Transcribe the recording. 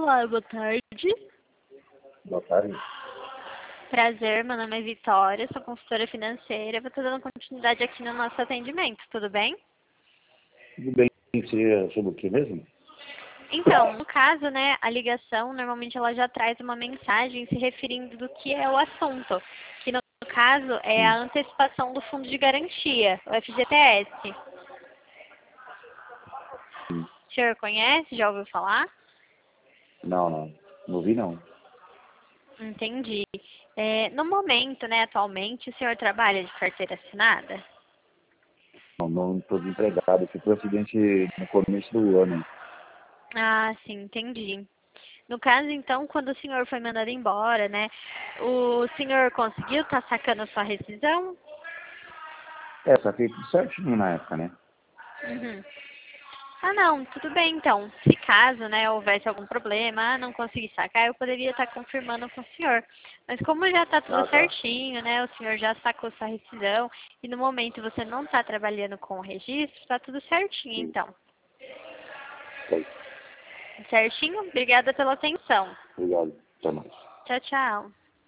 Olá, boa tarde. Boa tarde. Prazer, meu nome é Vitória, sou consultora financeira. Vou estar dando continuidade aqui no nosso atendimento, tudo bem? Tudo bem? Seria sobre o que mesmo? Então, no caso, né, a ligação, normalmente ela já traz uma mensagem se referindo do que é o assunto, que no caso é a antecipação do fundo de garantia, o FGTS. O senhor conhece? Já ouviu falar? Não. Não vi, não. Entendi. No momento, né, atualmente, o senhor trabalha de carteira assinada? Não estou desempregado. Fui por acidente no começo do ano. Ah, sim, entendi. No caso, então, quando o senhor foi mandado embora, né, o senhor conseguiu estar sacando a sua rescisão? Saquei tudo certinho na época, né? Uhum. Ah, não, tudo bem, então. Se caso, né, houvesse algum problema, não consegui sacar, eu poderia estar confirmando com o senhor. Mas como já está tudo Tá. certinho, né, o senhor já sacou sua rescisão e no momento você não está trabalhando com o registro, está tudo certinho, Sim. então. Ok. Certinho? Obrigada pela atenção. Obrigado. Até mais. Tchau, tchau.